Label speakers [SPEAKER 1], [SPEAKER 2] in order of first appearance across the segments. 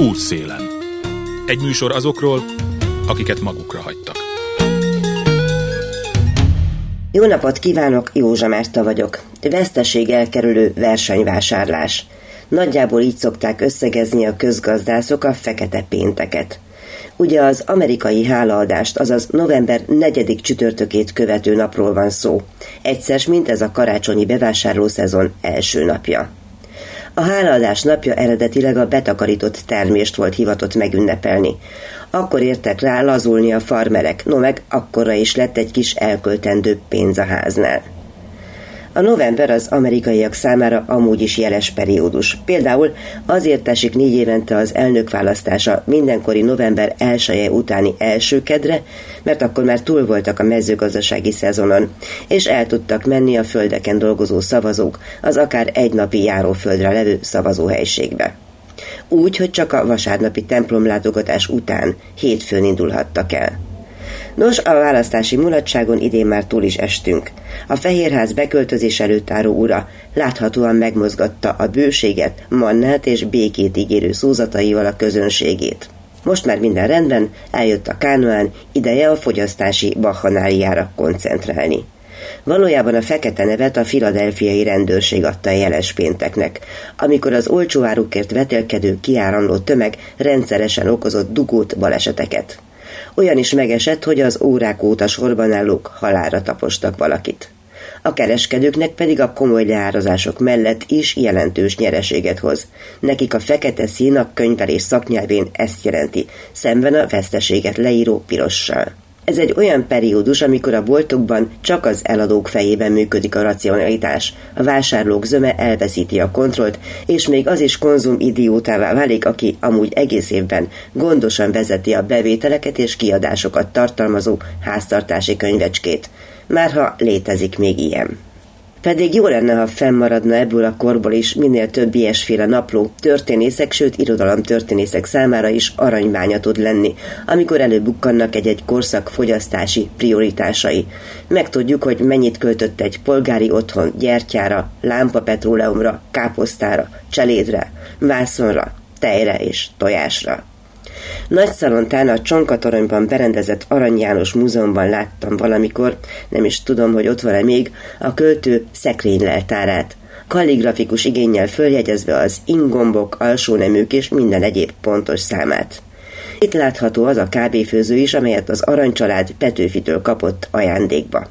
[SPEAKER 1] Útszélen. Egy műsor azokról, akiket magukra hagytak.
[SPEAKER 2] Jó napot kívánok, Józsa Márta vagyok. Veszteség elkerülő versenyvásárlás. Nagyjából így szokták összegezni a közgazdászok a fekete pénteket. Ugye az amerikai hálaadást, azaz november 4. csütörtökét követő napról van szó. Egyszer, mint ez a karácsonyi bevásárlószezon első napja. A hálaadás napja eredetileg a betakarított termést volt hivatott megünnepelni. Akkor értek rá lazulni a farmerek, no meg akkora is lett egy kis elköltendő pénz a háznál. A november az amerikaiak számára amúgy is jeles periódus. Például azért esik 4 évente az elnökválasztása mindenkori november 1-e utáni első kedre, mert akkor már túl voltak a mezőgazdasági szezonon, és el tudtak menni a földeken dolgozó szavazók az akár egy napi járóföldre levő szavazóhelyiségbe. Úgy, hogy csak a vasárnapi templomlátogatás után hétfőn indulhattak el. Nos, a választási mulatságon idén már túl is estünk. A Fehérház beköltözés előtt álló ura láthatóan megmozgatta a bőséget, mannát és békét ígérő szózataival a közönségét. Most már minden rendben, eljött a kánoán, ideje a fogyasztási bacchanaliára koncentrálni. Valójában a fekete nevet a philadelphiai rendőrség adta a jeles pénteknek, amikor az olcsó árukért vetélkedő kiáramló tömeg rendszeresen okozott dugót, baleseteket. Olyan is megesett, hogy az órák óta sorban állók halálra tapostak valakit. A kereskedőknek pedig a komoly leárazások mellett is jelentős nyereséget hoz. Nekik a fekete szín a könyvelés szaknyelvén ezt jelenti, szemben a veszteséget leíró pirossal. Ez egy olyan periódus, amikor a boltokban csak az eladók fejében működik a racionalitás, a vásárlók zöme elveszíti a kontrollt, és még az is konzumidiótává válik, aki amúgy egész évben gondosan vezeti a bevételeket és kiadásokat tartalmazó háztartási könyvecskét, márha létezik még ilyen. Pedig jó lenne, ha fennmaradna ebből a korból is minél több ilyesféle napló, történészek, sőt irodalomtörténészek számára is aranyványa tud lenni, amikor előbukkannak egy korszak fogyasztási prioritásai. Megtudjuk, hogy mennyit költött egy polgári otthon gyertyára, lámpapetróleumra, káposztára, cselédre, vászonra, tejre és tojásra. Nagyszalontán a Csonkatoronyban berendezett Arany János Múzeumban láttam valamikor, nem is tudom, hogy ott van-e még, a költő szekrényleltárát, kalligrafikus igénnyel följegyezve az inggombok, alsóneműk és minden egyéb pontos számát. Itt látható az a kávéfőző is, amelyet az Aranycsalád Petőfitől kapott ajándékba.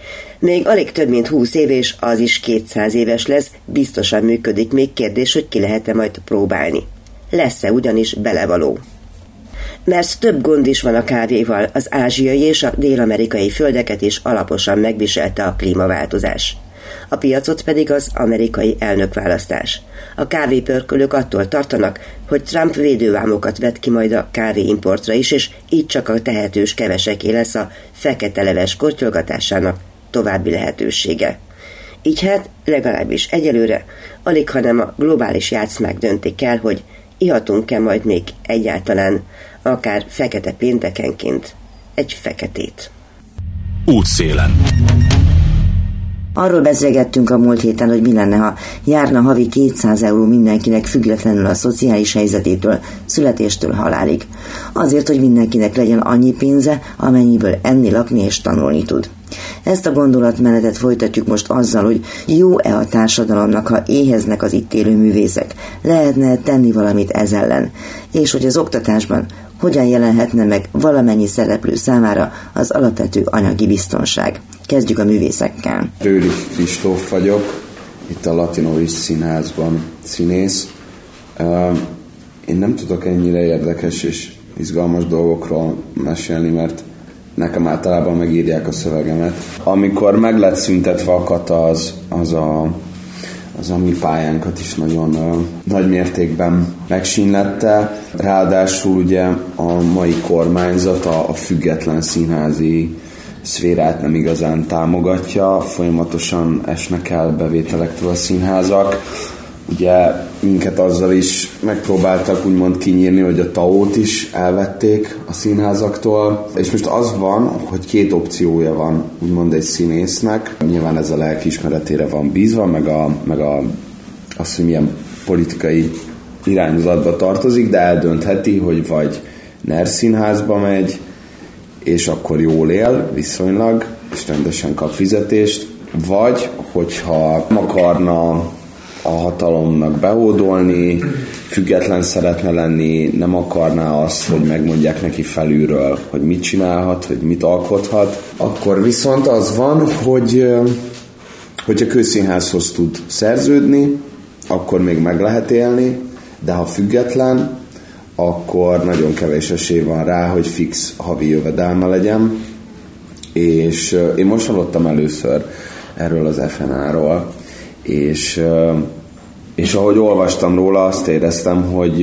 [SPEAKER 2] Még alig több mint 20 év, és az is 200 éves lesz, biztosan működik, még kérdés, hogy ki lehet-e majd próbálni. Lesz-e ugyanis belevaló? Mert több gond is van a kávéval, az ázsiai és a dél-amerikai földeket is alaposan megviselte a klímaváltozás. A piacot pedig az amerikai elnökválasztás. A kávépörkölők attól tartanak, hogy Trump védővámokat vet ki majd a kávéimportra is, és így csak a tehetős keveseké lesz a fekete leves kortyolgatásának további lehetősége. Így hát legalábbis egyelőre alig, hanem a globális játszmák döntik el, hogy ihatunk-e majd még egyáltalán, akár fekete péntekenként, egy feketét.
[SPEAKER 1] Útszélen.
[SPEAKER 2] Arról beszélgettünk a múlt héten, hogy mi lenne, ha járna havi 200 euró mindenkinek függetlenül a szociális helyzetétől, születéstől halálig. Azért, hogy mindenkinek legyen annyi pénze, amennyiből enni, lakni és tanulni tud. Ezt a gondolatmenetet folytatjuk most azzal, hogy jó-e a társadalomnak, ha éheznek az itt élő művészek, lehetne tenni valamit ez ellen, és hogy az oktatásban hogyan jelenhetne meg valamennyi szereplő számára az alapvető anyagi biztonság. Kezdjük a művészekkel.
[SPEAKER 3] Rőri Kristóf vagyok, itt a Latinovis Színházban színész. Én nem tudok ennyire érdekes és izgalmas dolgokról mesélni, mert nekem általában megírják a szövegemet. Amikor meg lett szüntetve a kata, az a mi pályánkat is nagyon nagy mértékben megsínlette. Ráadásul ugye a mai kormányzat a független színházi szférát nem igazán támogatja, folyamatosan esnek el bevételektől a színházak. Ugye minket azzal is megpróbáltak úgymond kinyírni, hogy a TAO-t is elvették a színházaktól, és most az van, hogy 2 opciója van úgymond egy színésznek. Nyilván ez a lelkiismeretére van bízva, meg az, hogy milyen politikai irányzatba tartozik, de eldöntheti, hogy vagy NER színházba megy, és akkor jól él viszonylag, és rendesen kap fizetést, vagy hogyha akarna a hatalomnak behódolni, független szeretne lenni, nem akarná azt, hogy megmondják neki felülről, hogy mit csinálhat, hogy mit alkothat, akkor viszont az van, hogyha közszínházhoz tud szerződni, akkor még meg lehet élni, de ha független, akkor nagyon kevés esély van rá, hogy fix havi jövedelme legyen. És én most hallottam először erről az FNA-ról, és ahogy olvastam róla, azt éreztem,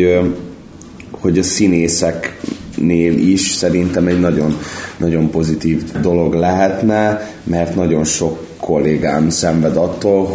[SPEAKER 3] hogy a színészeknél is szerintem egy nagyon, nagyon pozitív dolog lehetne, mert nagyon sok kollégám szenved attól,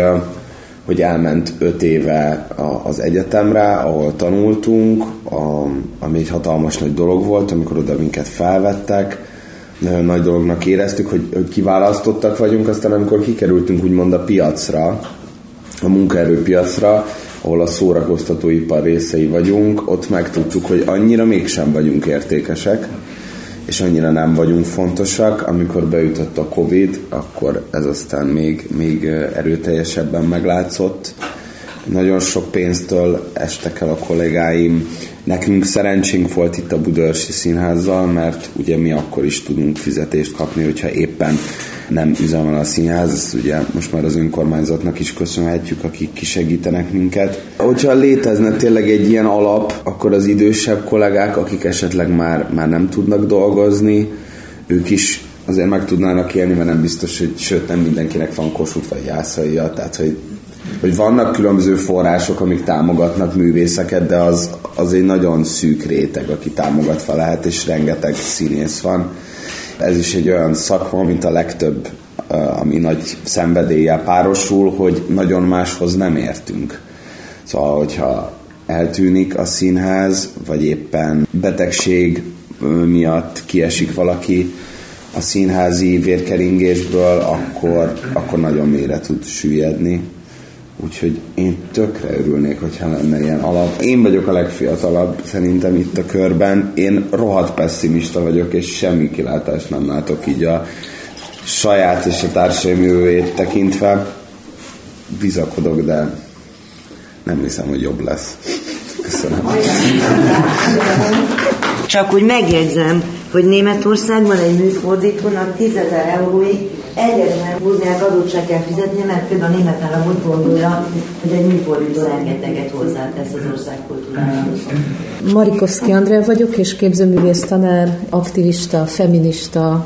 [SPEAKER 3] hogy elment 5 éve az egyetemre, ahol tanultunk, ami egy hatalmas nagy dolog volt, amikor oda minket felvettek. Nagyon nagy dolognak éreztük, hogy kiválasztottak vagyunk, aztán amikor kikerültünk úgymond a piacra, a munkaerőpiacra, ahol a szórakoztatóipar részei vagyunk, ott megtudtuk, hogy annyira mégsem vagyunk értékesek, és annyira nem vagyunk fontosak. Amikor beütött a Covid, akkor ez aztán még erőteljesebben meglátszott. Nagyon sok pénztől estek el a kollégáim. Nekünk szerencsénk volt itt a Budaörsi Színházzal, mert ugye mi akkor is tudunk fizetést kapni, hogyha éppen nem üzemel a színház, ezt ugye most már az önkormányzatnak is köszönhetjük, akik kisegítenek minket. Hogyha létezne tényleg egy ilyen alap, akkor az idősebb kollégák, akik esetleg már nem tudnak dolgozni, ők is azért meg tudnának élni, mert nem biztos, hogy sőt, nem mindenkinek van Kossuth vagy Jászai-ja, tehát hogy vannak különböző források, amik támogatnak művészeket, de az egy nagyon szűk réteg, aki támogatva lehet, és rengeteg színész van. Ez is egy olyan szakma, mint a legtöbb, ami nagy szenvedéllyel párosul, hogy nagyon máshoz nem értünk. Szóval, hogyha eltűnik a színház, vagy éppen betegség miatt kiesik valaki a színházi vérkeringésből, akkor nagyon mélyre tud süllyedni. Úgyhogy én tökre örülnék, hogyha lenne ilyen alap. Én vagyok a legfiatalabb szerintem itt a körben. Én rohadt pessimista vagyok, és semmi kilátást nem látok így a saját és a társaim jövőjét tekintve. Bizakodok, de nem hiszem, hogy jobb lesz. Köszönöm.
[SPEAKER 2] Csak úgy megjegyzem, hogy Németországban egy műfordítónak 10 000 euróig egyetlen húzniák adót kell fizetni, mert például a német állam úgy gondolja, hogy egy műfordító rengeteget hozzátesz az ország kultúrájához.
[SPEAKER 4] Marikovszki Andrea vagyok, és képzőművész tanár, aktivista, feminista,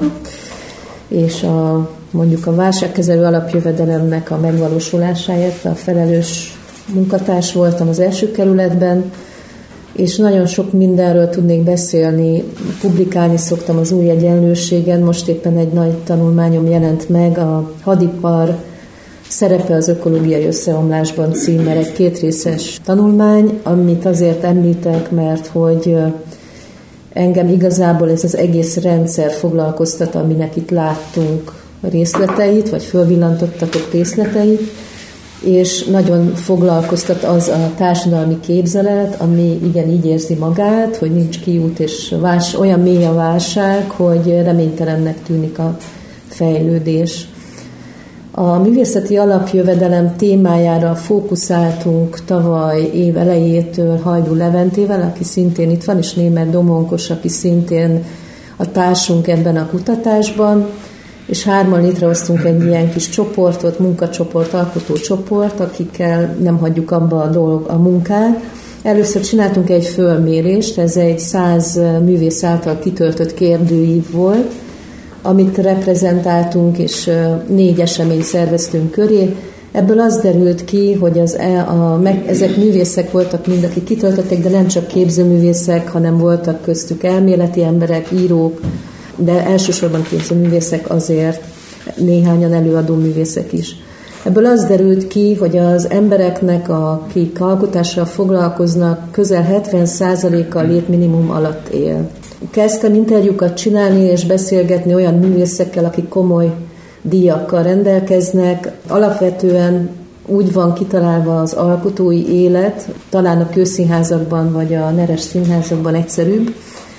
[SPEAKER 4] és mondjuk a válságkezelő alapjövedelemnek a megvalósulásáért a felelős munkatárs voltam az első kerületben, és nagyon sok mindenről tudnék beszélni, publikálni szoktam az új egyenlőségen, most éppen egy nagy tanulmányom jelent meg, a hadipar szerepe az ökológiai összeomlásban címmel, egy 2 részes tanulmány, amit azért említek, mert hogy engem igazából ez az egész rendszer foglalkoztat, aminek itt láttunk részleteit, vagy fölvillantottatok részleteit, és nagyon foglalkoztat az a társadalmi képzelet, ami igen így érzi magát, hogy nincs kiút, és olyan mély a válság, hogy reménytelennek tűnik a fejlődés. A művészeti alapjövedelem témájára fókuszáltunk tavaly év elejétől Hajdú Leventével, aki szintén itt van, és Németh Domonkos, aki szintén a társunk ebben a kutatásban, és 3-an létrehoztunk egy ilyen kis csoportot, munkacsoport, alkotócsoport, akikkel nem hagyjuk abba a munkát. Először csináltunk egy fölmérést, ez egy 100 művész által kitöltött kérdőív volt, amit reprezentáltunk, és 4 eseményt szerveztünk köré. Ebből az derült ki, hogy ezek művészek voltak mind, akik kitöltöttek, de nem csak képzőművészek, hanem voltak köztük elméleti emberek, írók, de elsősorban képzőművészek, azért néhányan előadó művészek is. Ebből az derült ki, hogy az embereknek, akik alkotással foglalkoznak, közel 70%-a létminimum alatt él. Kezdtem interjúkat csinálni és beszélgetni olyan művészekkel, akik komoly díjakkal rendelkeznek. Alapvetően úgy van kitalálva az alkotói élet, talán a közszínházakban vagy a neres színházakban egyszerűbb,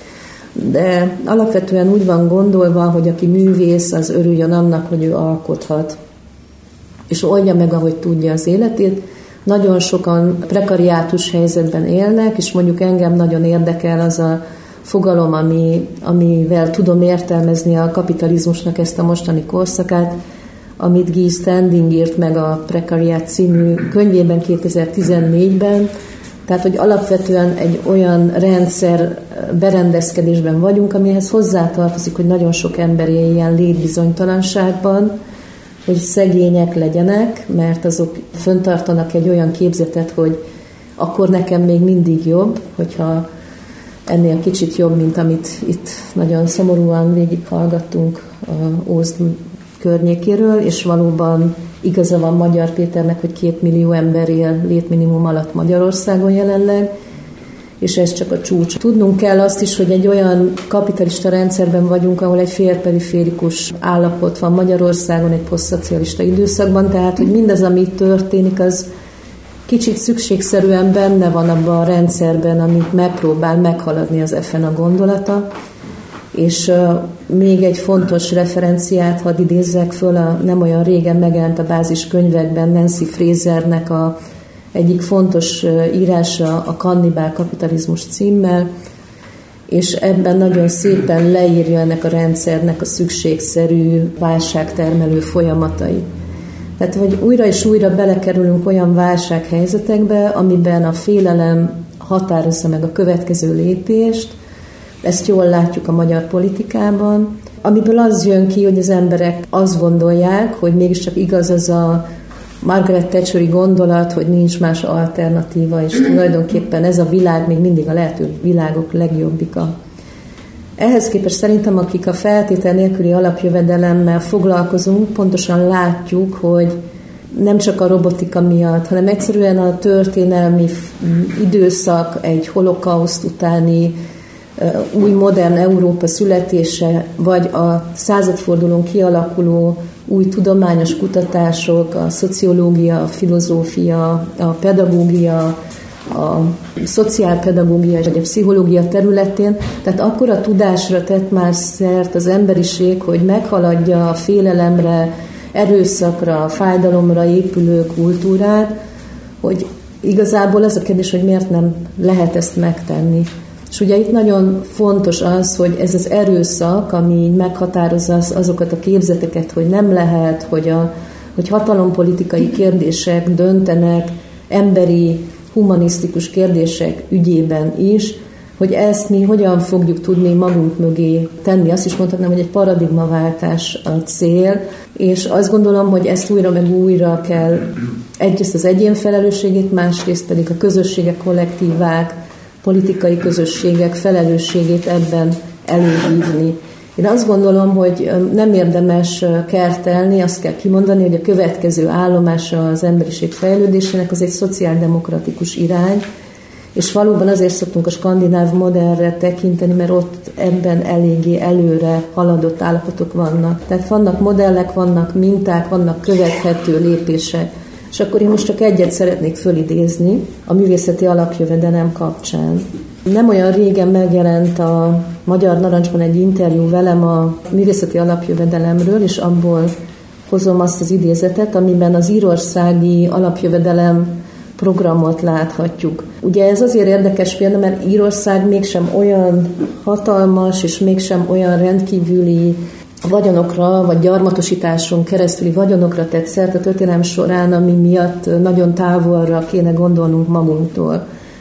[SPEAKER 4] de alapvetően úgy van gondolva, hogy aki művész, az örüljön annak, hogy ő alkothat, és oldja meg, ahogy tudja az életét. Nagyon sokan prekariátus helyzetben élnek, és mondjuk engem nagyon érdekel az a fogalom, amivel tudom értelmezni a kapitalizmusnak ezt a mostani korszakát, amit Guy Standing írt meg a Precariat című könyvében 2014-ben, tehát, hogy alapvetően egy olyan rendszer berendezkedésben vagyunk, amihez hozzátartozik, hogy nagyon sok ember éljen létbizonytalanságban, hogy szegények legyenek, mert azok föntartanak egy olyan képzetet, hogy akkor nekem még mindig jobb, hogyha ennél kicsit jobb, mint amit itt nagyon szomorúan végighallgattunk Ózd környékéről, és valóban igaza van Magyar Péternek, hogy 2 millió ember él létminimum alatt Magyarországon jelenleg, és ez csak a csúcs. Tudnunk kell azt is, hogy egy olyan kapitalista rendszerben vagyunk, ahol egy félperiférikus állapot van Magyarországon egy posztszocialista időszakban, tehát hogy mindaz, ami történik, az kicsit szükségszerűen benne van abban a rendszerben, amit megpróbál meghaladni az FN a gondolata. És még egy fontos referenciát hadd idézzek föl, nem olyan régen megjelent a báziskönyvekben Nancy Frasernek egyik fontos írása, a Kannibál kapitalizmus címmel, és ebben nagyon szépen leírja ennek a rendszernek a szükségszerű válságtermelő folyamatait. Tehát, hogy újra és újra belekerülünk olyan válsághelyzetekbe, amiben a félelem határozza meg a következő lépést. Ezt jól látjuk a magyar politikában, amiből az jön ki, hogy az emberek azt gondolják, hogy mégiscsak igaz az a Margaret Thatcheri gondolat, hogy nincs más alternatíva, és tulajdonképpen ez a világ még mindig a lehető világok legjobbika. Ehhez képest szerintem, akik a feltétel nélküli alapjövedelemmel foglalkozunk, pontosan látjuk, hogy nem csak a robotika miatt, hanem egyszerűen a történelmi időszak, egy holokauszt utáni új modern Európa születése, vagy a századfordulón kialakuló új tudományos kutatások, a szociológia, a filozófia, a pedagógia, a szociálpedagógia vagy a pszichológia területén, tehát akkora tudásra tett már szert az emberiség, hogy meghaladja a félelemre, erőszakra, fájdalomra épülő kultúrát, hogy igazából az a kérdés, hogy miért nem lehet ezt megtenni. És ugye itt nagyon fontos az, hogy ez az erőszak, ami meghatározza azokat a képzeteket, hogy nem lehet, hogy hatalompolitikai kérdések döntenek emberi, humanisztikus kérdések ügyében is, hogy ezt mi hogyan fogjuk tudni magunk mögé tenni. Azt is mondhatnám, hogy egy paradigmaváltás a cél, és azt gondolom, hogy ezt újra meg újra kell egyrészt az egyén felelősségét, másrészt pedig a közösségek, kollektívák, politikai közösségek felelősségét ebben előhívni. Én azt gondolom, hogy nem érdemes kertelni, azt kell kimondani, hogy a következő állomása az emberiség fejlődésének az egy szociáldemokratikus irány, és valóban azért szoktunk a skandináv modellre tekinteni, mert ott ebben eléggé előre haladott állapotok vannak. Tehát vannak modellek, vannak minták, vannak követhető lépések. És akkor én most csak egyet szeretnék fölidézni a művészeti alapjövedelem kapcsán. Nem olyan régen megjelent a Magyar Narancsban egy interjú velem a művészeti alapjövedelemről, és abból hozom azt az idézetet, amiben az írországi alapjövedelem programot láthatjuk. Ugye ez azért érdekes példa, mert Írország mégsem olyan hatalmas, és mégsem olyan rendkívüli vagyonokra, vagy gyarmatosításon keresztüli vagyonokra tett szert a történelem során, ami miatt nagyon távolra kéne gondolnunk magunktól.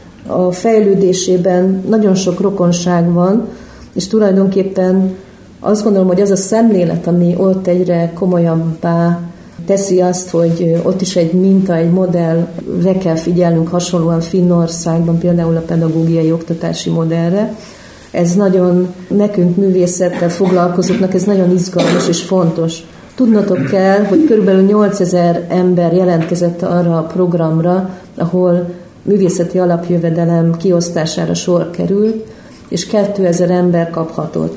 [SPEAKER 4] A fejlődésében nagyon sok rokonság van, és tulajdonképpen azt gondolom, hogy az a szemlélet, ami ott egyre komolyabbá teszi azt, hogy ott is egy minta, egy modellre kell figyelnünk, hasonlóan Finnországban, például a pedagógiai oktatási modellre. Ez nagyon, nekünk művészettel foglalkozóknak ez nagyon izgalmas és fontos. Tudnotok kell, hogy körülbelül 8000 ember jelentkezett arra a programra, ahol művészeti alapjövedelem kiosztására sor került, és 2000 ember kaphatott.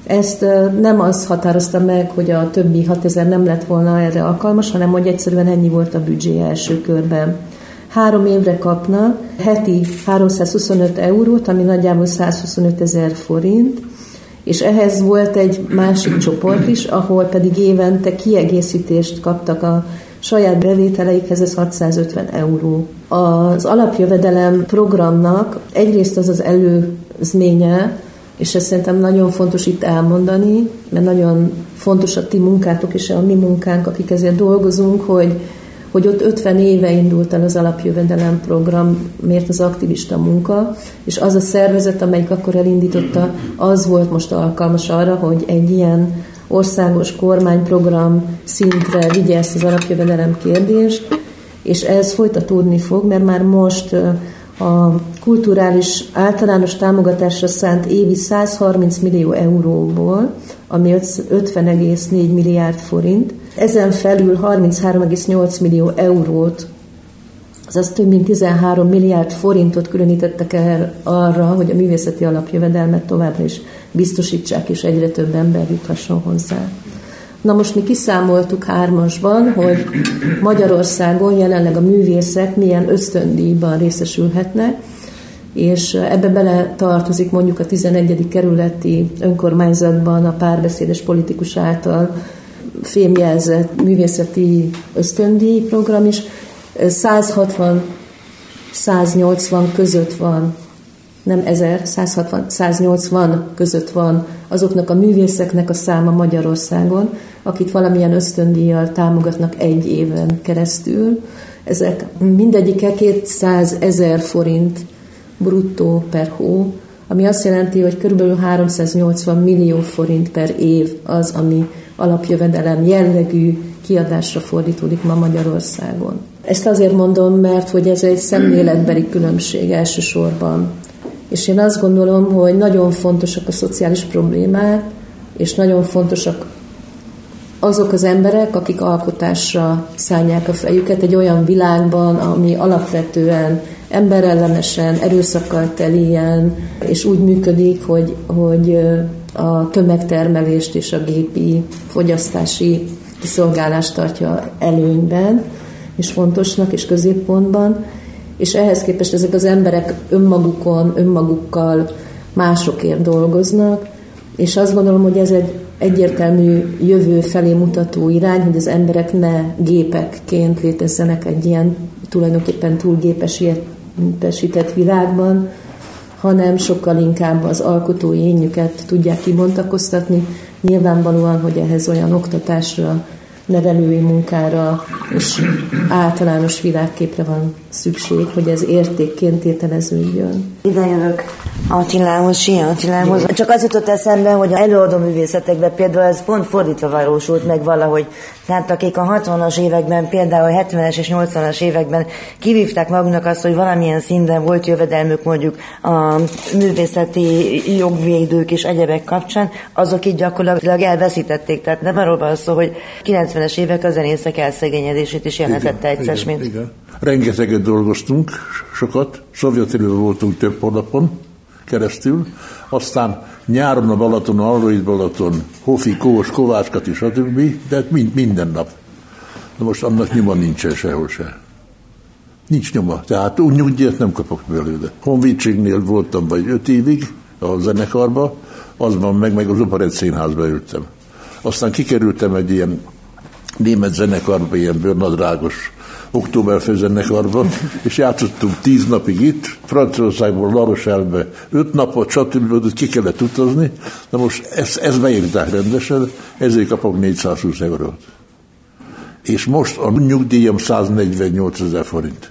[SPEAKER 4] Ezt nem az határozta meg, hogy a többi 6000 nem lett volna erre alkalmas, hanem hogy egyszerűen ennyi volt a büdzsé első körben. 3 évre kapna heti 325 eurót, ami nagyjából 125 000 forint, és ehhez volt egy másik csoport is, ahol pedig évente kiegészítést kaptak a saját bevételeikhez, ez 650 euró. Az alapjövedelem programnak egyrészt az előzménye, és ezt szerintem nagyon fontos itt elmondani, mert nagyon fontos a ti munkátok és a mi munkánk, akik ezért dolgozunk, hogy ott 50 éve indult el az alapjövedelem programért az aktivista munka, és az a szervezet, amelyik akkor elindította, az volt most alkalmas arra, hogy egy ilyen országos kormányprogram szintre vigye ezt az alapjövedelem kérdést, és ez folytatódni fog, mert már most a kulturális általános támogatásra szánt évi 130 millió euróból, ami 50,4 milliárd forint, ezen felül 33,8 millió eurót, azaz több mint 13 milliárd forintot különítettek el arra, hogy a művészeti alapjövedelmet továbbra is biztosítsák, és egyre több ember juthasson hozzá. Na most mi kiszámoltuk 3-asban, hogy Magyarországon jelenleg a művészek milyen ösztöndíjban részesülhetnek, és ebbe bele tartozik mondjuk a 11. kerületi önkormányzatban a párbeszédes politikus által fémjelzett művészeti ösztöndíj program is. 160-180 között van, nem 1000, 160-180 között van azoknak a művészeknek a száma Magyarországon, akit valamilyen ösztöndíjjal támogatnak egy éven keresztül. Ezek mindegyike 200 000 forint bruttó per hó, ami azt jelenti, hogy körülbelül 380 millió forint per év az, ami alapjövedelem jellegű kiadásra fordítódik ma Magyarországon. Ezt azért mondom, mert hogy ez egy szemléletbeli különbség elsősorban. És én azt gondolom, hogy nagyon fontosak a szociális problémák, és nagyon fontosak azok az emberek, akik alkotásra szállják a fejüket egy olyan világban, ami alapvetően emberellenesen, erőszakkal teljen, és úgy működik, hogy a tömegtermelést és a gépi fogyasztási kiszolgálást tartja előnyben, és fontosnak, és középpontban, és ehhez képest ezek az emberek önmagukkal másokért dolgoznak, és azt gondolom, hogy ez egy egyértelmű jövő felé mutató irány, hogy az emberek ne gépekként létezzenek egy ilyen tulajdonképpen túlgépesített világban, hanem sokkal inkább az alkotói énjüket tudják kibontakoztatni. Nyilvánvalóan, hogy ehhez olyan oktatásra, nevelői munkára és általános világképre van szükség, hogy ez értékként tételeződjön.
[SPEAKER 2] Ide jövök Attilához, Sia Attilához. Csak az jutott eszembe, hogy az előadó művészetekben például ez pont fordítva valósult meg valahogy. Tehát akik a 60-as években, például a 70-es és 80-as években kivívták maguknak azt, hogy valamilyen szinten volt jövedelmük mondjuk a művészeti jogvédők és egyebek kapcsán, azok így gyakorlatilag elveszítették. Tehát nem arról van szó, hogy 90-es évek a zenészek elszegényedését is jelentette egyszer, mint...
[SPEAKER 5] Igen. Rengeteget dolgoztunk, sokat, Szovjetről voltunk több hónapon keresztül, aztán nyáron a Balaton, Alrőid Balaton, Hofi, Kós, Kovácskati, stb., de minden nap. De most annak nyoma nincsen sehol se. Nincs nyoma, tehát úgy nyugdíjat nem kapok belőle. Honvédségnél voltam vagy 5 évig a zenekarba, azban meg az Operett Színházba ültem. Aztán kikerültem egy ilyen német zenekarba, ilyen bőrnadrágos Oktoberfest zenekarba, és játszottunk 10 napig itt, Franciaországból La Rochelle-be 5 napot, stb. Ki kellett utazni, de most ezt beírták rendesen, ezért kapok 420 eurót. És most a nyugdíjam 148 000 forint.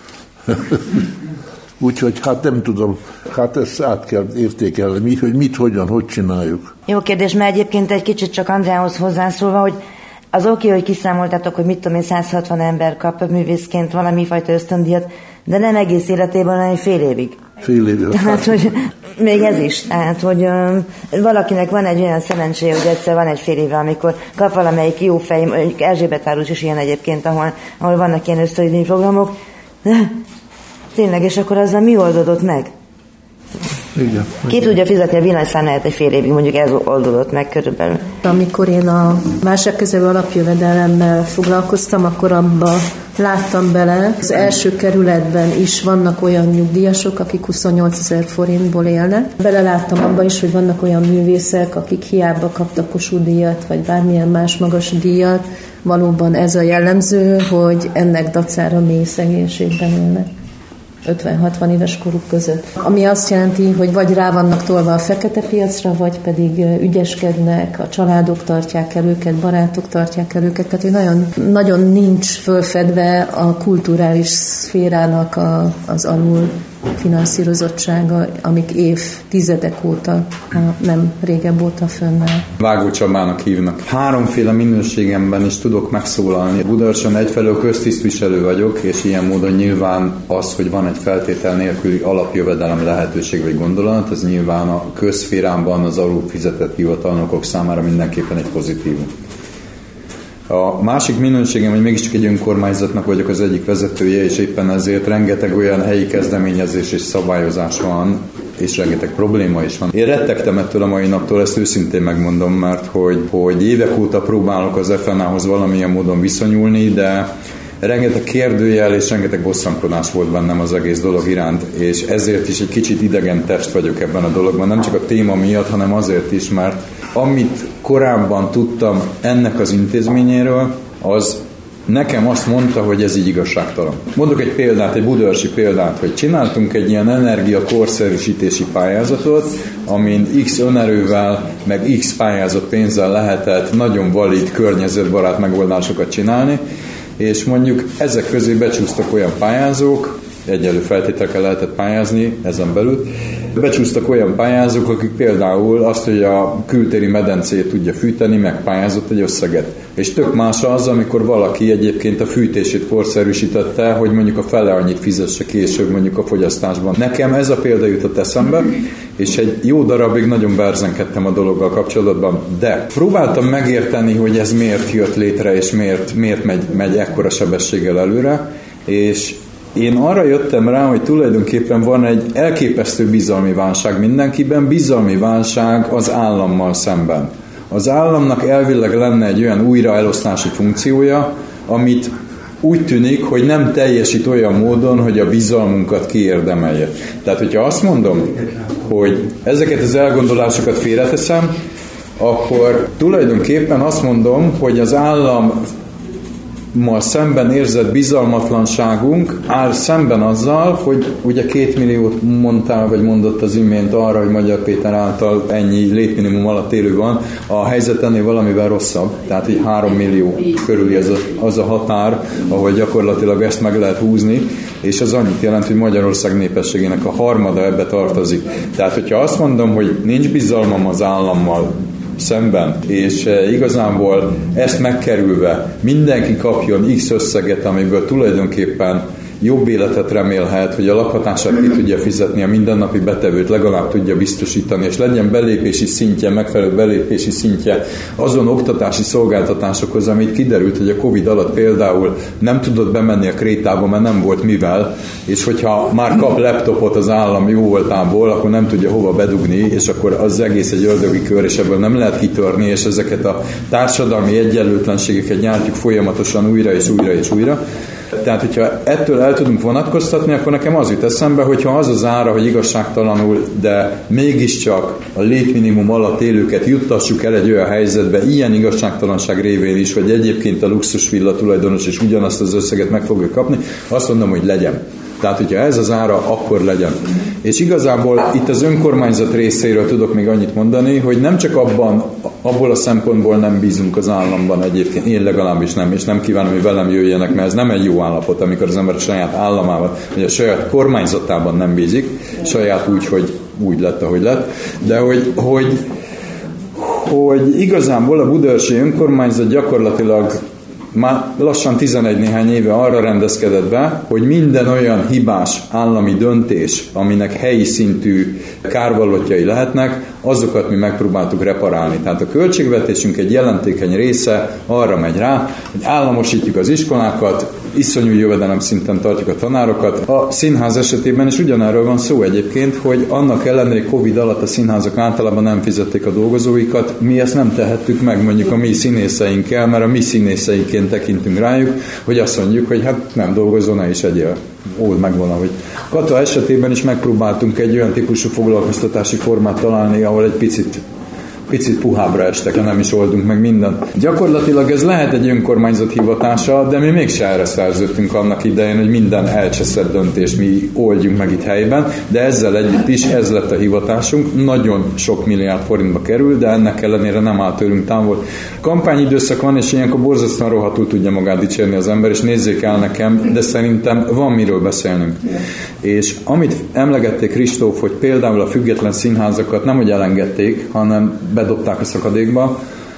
[SPEAKER 5] Úgyhogy hát nem tudom, hát ezt át kell értékelni, hogy mit, hogyan, hogy csináljuk.
[SPEAKER 2] Jó kérdés, mert egyébként egy kicsit csak Andrához hozzászólva, hogy az oké, hogy kiszámoltátok, hogy mit tudom én, 160 ember kap művészként valami fajta ösztöndíjat, de nem egész életében, hanem fél évig.
[SPEAKER 5] Fél évig.
[SPEAKER 2] Tehát, hogy még ez is. Tehát, hogy valakinek van egy olyan szerencséje, hogy egyszer van egy fél éve, amikor kap valamelyik jó fej, mondjuk Erzsébet Árus is ilyen egyébként, ahol vannak ilyen ösztöndíj programok. De tényleg, és akkor azzal mi oldódott meg?
[SPEAKER 5] Igen.
[SPEAKER 2] Ki tudja fizetni a villanyszámláját egy fél évig, mondjuk ez oldódott meg körülbelül.
[SPEAKER 4] Amikor én a válságkezelő alapjövedelemmel foglalkoztam, akkor abba láttam bele. Az első kerületben is vannak olyan nyugdíjasok, akik 28 000 forintból élnek. Beleláttam abba is, hogy vannak olyan művészek, akik hiába kaptak Kossuth-díjat, vagy bármilyen más magas díjat. Valóban ez a jellemző, hogy ennek dacára mély szegénységben élnek. 50-60 éves koruk között. Ami azt jelenti, hogy vagy rá vannak tolva a fekete piacra, vagy pedig ügyeskednek, a családok tartják el őket, barátok tartják el őket, tehát hogy nagyon, nagyon nincs fölfedve a kulturális szférának az alul finanszírozottsága, amik évtizedek óta, nem régebb óta fönnáll.
[SPEAKER 6] Vágó Csabának hívnak. Háromféle minőségemben is tudok megszólalni. Budaörsön egyfelől köztisztviselő vagyok, és ilyen módon nyilván az, hogy van egy feltétel nélküli alapjövedelem lehetőség vagy gondolat, ez nyilván a közszférában az alul fizetett hivatalnokok számára mindenképpen egy pozitívum. A másik minőségem, hogy mégiscsak egy önkormányzatnak vagyok az egyik vezetője, és éppen ezért rengeteg olyan helyi kezdeményezés és szabályozás van, és rengeteg probléma is van. Én rettegtem ettől a mai naptól, ezt őszintén megmondom, mert hogy évek óta próbálok az FNA-hoz valamilyen módon viszonyulni, de rengeteg kérdőjel és rengeteg bosszankodás volt bennem az egész dolog iránt, és ezért is egy kicsit idegen test vagyok ebben a dologban, nem csak a téma miatt, hanem azért is, mert amit korábban tudtam ennek az intézményéről, az nekem azt mondta, hogy ez így igazságtalan. Mondok egy példát, egy budaörsi példát, hogy csináltunk egy ilyen energiakorszerűsítési pályázatot, amin X önerővel, meg X pályázat pénzzel lehetett nagyon valid, környezetbarát megoldásokat csinálni, és mondjuk ezek közé becsúsztak olyan pályázók, egyenlő feltételekkel lehetett pályázni ezen belül. Becsúsztak olyan pályázók, akik például azt, hogy a kültéri medencét tudja fűteni, megpályázott egy összeget. És tök más az, amikor valaki egyébként a fűtését korszerűsítette, hogy mondjuk a fele annyit fizesse később mondjuk a fogyasztásban. Nekem ez a példa jutott eszembe, és egy jó darabig nagyon berzenkedtem a dologgal kapcsolatban, de próbáltam megérteni, hogy ez miért jött létre, és miért megy ekkora sebességgel előre, és én arra jöttem rá, hogy tulajdonképpen van egy elképesztő bizalmi válság mindenkiben, bizalmi válság az állammal szemben. Az államnak elvileg lenne egy olyan újraelosztási funkciója, amit úgy tűnik, hogy nem teljesít olyan módon, hogy a bizalmunkat kiérdemelje. Tehát, hogyha azt mondom, hogy ezeket az elgondolásokat félreteszem, akkor tulajdonképpen azt mondom, hogy az állammal szemben érzett bizalmatlanságunk áll szemben azzal, hogy ugye 2 milliót mondtál, vagy mondott az imént arra, hogy Magyar Péter által ennyi létminimum alatt élő van, a helyzet ennél valamivel rosszabb, tehát így 3 millió körül az a határ, ahol gyakorlatilag ezt meg lehet húzni, és az annyit jelent, hogy Magyarország népességének a harmada ebbe tartozik. Tehát, hogyha azt mondom, hogy nincs bizalmam az állammal szemben, és igazából ezt megkerülve mindenki kapjon X összeget, amiből tulajdonképpen jobb életet remélhet, hogy a lakhatását ki tudja fizetni, a mindennapi betevőt legalább tudja biztosítani, és legyen belépési szintje, megfelelő belépési szintje azon oktatási szolgáltatásokhoz, amit kiderült, hogy a Covid alatt például nem tudott bemenni a krétába, mert nem volt mivel, és hogyha már kap laptopot az állam jó voltából, akkor nem tudja hova bedugni, és akkor az egész egy ördögi kör, és ebből nem lehet kitörni, és ezeket a társadalmi egyenlőtlenségeket gyártjuk folyamatosan újra és újra és újra. Tehát, hogyha ettől el tudunk vonatkoztatni, akkor nekem az jut eszembe, hogyha az az ára, hogy igazságtalanul, de mégiscsak a létminimum alatt élőket juttassuk el egy olyan helyzetbe, ilyen igazságtalanság révén is, hogy egyébként a luxusvilla tulajdonos is ugyanazt az összeget meg fogja kapni, azt mondom, hogy legyen. Tehát, hogyha ez az ára, akkor legyen. És igazából itt az önkormányzat részéről tudok még annyit mondani, hogy nem csak abból a szempontból nem bízunk az államban egyébként, én legalábbis nem, és nem kívánom, hogy velem jöjjenek, mert ez nem egy jó állapot, amikor az ember a saját államával, vagy a saját kormányzatában nem bízik, saját úgy, hogy úgy lett, ahogy lett, de hogy igazából a budaörsi önkormányzat gyakorlatilag már lassan 11 néhány éve arra rendezkedett be, hogy minden olyan hibás állami döntés, aminek helyi szintű kárvallottjai lehetnek, azokat mi megpróbáltuk reparálni. Tehát a költségvetésünk egy jelentékeny része arra megy rá, hogy államosítjuk az iskolákat, iszonyú jövedelem szinten tartjuk a tanárokat. A színház esetében is ugyanerről van szó egyébként, hogy annak ellenére Covid alatt a színházak általában nem fizették a dolgozóikat, mi ezt nem tehettük meg mondjuk a mi színészeinkkel, mert a mi színészeiként tekintünk rájuk, hogy azt mondjuk, hogy hát nem dolgozzon, ne is egyél. Old meg valahogy. Kata esetében is megpróbáltunk egy olyan típusú foglalkoztatási formát találni, ahol egy picit puhábbra estek, nem is oldunk meg mindent. Gyakorlatilag ez lehet egy önkormányzat hivatása, de mi mégse erre szerződtünk annak idején, hogy minden elcseszett döntést mi oldjunk meg itt helyben, de ezzel együtt is ez lett a hivatásunk. Nagyon sok milliárd forintba kerül, de ennek ellenére nem áll tőlünk távol. Kampányidőszak van, és ilyenkor borzasztóan rohadtul tudja magát dicsérni az ember, és nézzék el nekem, de szerintem van miről beszélnünk. És amit emlegették Kristóf, hogy például a független színházakat nem hogy elengedték, hanem bedobták a szakadékba.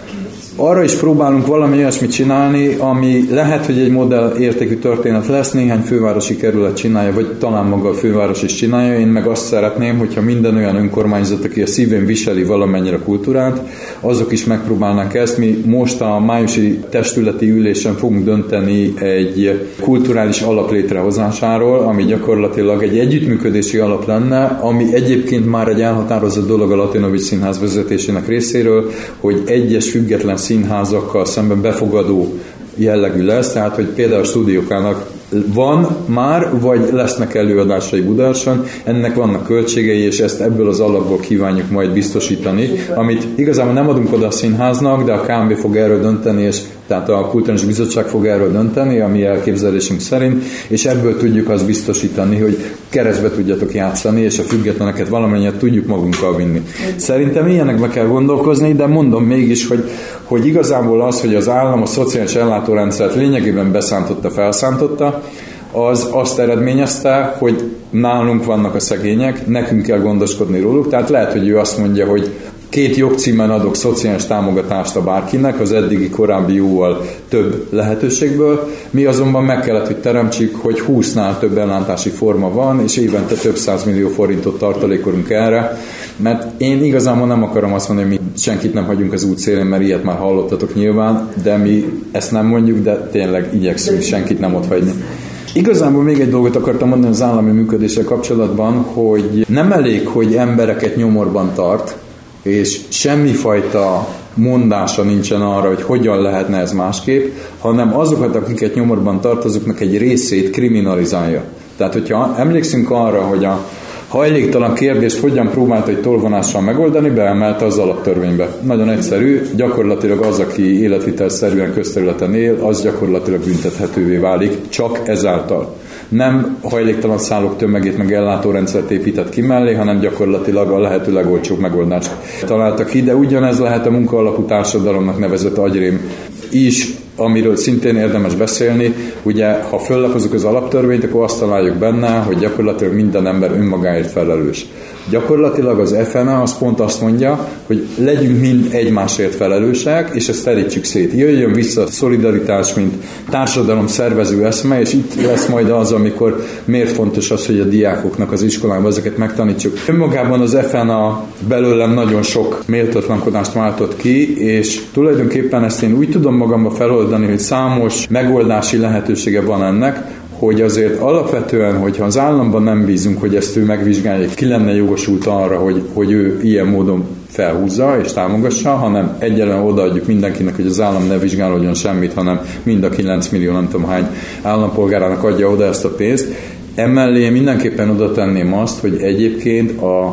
[SPEAKER 6] Arra is próbálunk valami olyasmit csinálni, ami lehet, hogy egy modell értékű történet lesz, néhány fővárosi kerület csinálja, vagy talán maga a főváros is csinálja. Én meg azt szeretném, hogyha minden olyan önkormányzat, aki a szívén viseli valamennyire a kultúrát, azok is megpróbálnák ezt. Mi most a májusi testületi ülésen fogunk dönteni egy kulturális alap létrehozásáról, ami gyakorlatilag egy együttműködési alap lenne, ami egyébként már egy elhatározott dolog a Latinovics Színház vezetésének részéről, hogy egyes független színházakkal szemben befogadó jellegű lesz, tehát hogy például a Stúdiókának van már, vagy lesznek előadásai Budaörsön, ennek vannak költségei, és ezt ebből az alapból kívánjuk majd biztosítani, amit igazából nem adunk oda a színháznak, de a KMB fog erről dönteni, és tehát a Kulturális Bizottság fog erről dönteni, a mi elképzelésünk szerint, és ebből tudjuk azt biztosítani, hogy keresztbe tudjatok játszani, és a függetleneket valamennyit tudjuk magunkkal vinni. Szerintem ilyenekbe kell gondolkozni, de mondom mégis, hogy igazából az, hogy az állam a szociális ellátórendszert lényegében beszántotta, felszántotta, az azt eredményezte, hogy nálunk vannak a szegények, nekünk kell gondoskodni róluk, tehát lehet, hogy ő azt mondja, hogy 2 jogcímen adok szociális támogatást a bárkinek, az eddigi korábbi jóval több lehetőségből. Mi azonban meg kellett, hogy teremtsük, hogy 20-nál több ellátási forma van, és évente több 100 millió forintot tartalékolunk erre, mert én igazából nem akarom azt mondani, hogy mi senkit nem hagyunk az út szélén, mert ilyet már hallottatok nyilván, de mi ezt nem mondjuk, de tényleg igyekszünk senkit nem ott hagyni. Igazából még egy dolgot akartam mondani az állami működéssel kapcsolatban, hogy nem elég, hogy embereket nyomorban tart, és semmifajta mondása nincsen arra, hogy hogyan lehetne ez másképp, hanem azokat, akiket nyomorban tart, azoknak egy részét kriminalizálja. Tehát, hogyha emlékszünk arra, hogy a hajléktalan kérdést hogyan próbálta egy tolvonással megoldani, beemelte az alaptörvénybe. Nagyon egyszerű, gyakorlatilag az, aki életvitelszerűen közterületen él, az gyakorlatilag büntethetővé válik, csak ezáltal. Nem hajléktalan szállók tömegét meg ellátórendszert épített ki mellé, hanem gyakorlatilag a lehető legolcsóbb megoldást találtak ki, de ugyanez lehet a munkaalapú társadalomnak nevezett agyrém is, amiről szintén érdemes beszélni. Ugye, ha föllapozunk az alaptörvényt, akkor azt találjuk benne, hogy gyakorlatilag minden ember önmagáért felelős. Gyakorlatilag az FNA az pont azt mondja, hogy legyünk mind egymásért felelősek, és ezt terítsük szét. Jöjjön vissza a szolidaritás, mint társadalom szervező eszme, és itt lesz majd az, amikor miért fontos az, hogy a diákoknak az iskolában ezeket megtanítsuk. Önmagában az FNA belőlem nagyon sok méltatlankodást váltott ki, és tulajdonképpen ezt én úgy tudom magamba feloldani, hogy számos megoldási lehetősége van ennek, hogy azért alapvetően, hogyha az államban nem bízunk, hogy ezt ő megvizsgálja, ki lenne jogosult arra, hogy ő ilyen módon felhúzza és támogassa, hanem egyelően odaadjuk mindenkinek, hogy az állam ne vizsgálódjon semmit, hanem mind a 9 millió nem tudom hány állampolgárának adja oda ezt a pénzt. Emellé mindenképpen oda tenném azt, hogy egyébként